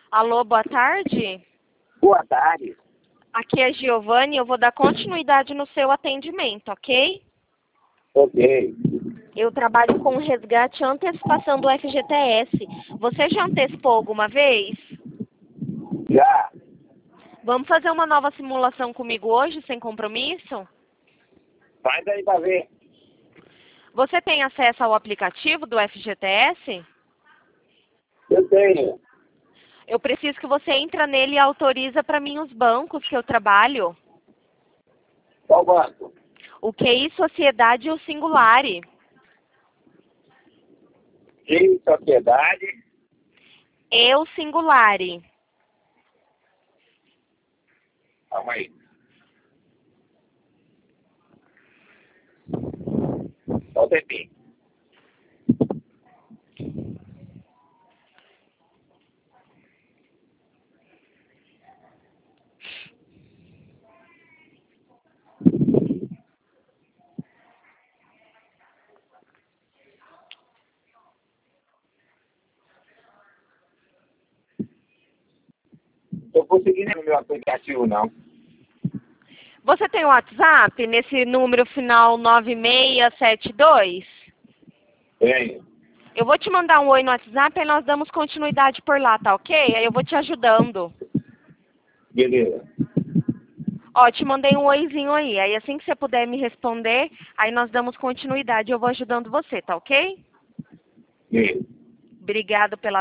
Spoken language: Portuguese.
Alô, boa tarde. Boa tarde. Aqui é a Giovanni, eu vou dar continuidade no seu atendimento, ok? Ok. Eu trabalho com resgate e antecipação do FGTS. Você já antecipou alguma vez? Já. Vamos fazer uma nova simulação comigo hoje, sem compromisso? Faz aí pra ver. Você tem acesso ao aplicativo do FGTS? Eu tenho. Eu preciso que você entre nele e autoriza para mim os bancos que eu trabalho. Qual banco? O QI Sociedade e o Singulare. Em sociedade. Eu Singulare. Calma aí. Só um tempinho. Tô conseguindo no meu aplicativo, não. Você tem o WhatsApp nesse número final 9672? Tenho. Eu vou te mandar um oi no WhatsApp e nós damos continuidade por lá, tá ok? Aí eu vou te ajudando. Beleza. Ó, te mandei um oizinho aí. Aí assim que você puder me responder, aí nós damos continuidade e eu vou ajudando você, tá ok? Beleza. Obrigado pela